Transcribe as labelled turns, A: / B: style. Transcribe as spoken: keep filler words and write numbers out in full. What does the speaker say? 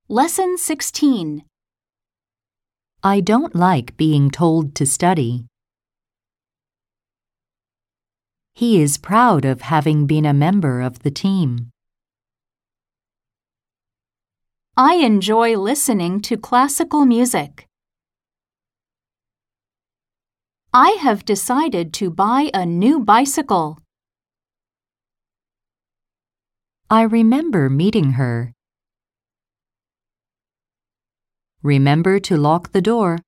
A: Lesson sixteen.
B: I don't like being told to study. He is proud of having been a member of the team.
A: I enjoy listening to classical music. I have decided to buy a new bicycle.
B: I remember meeting her. Remember to lock the door.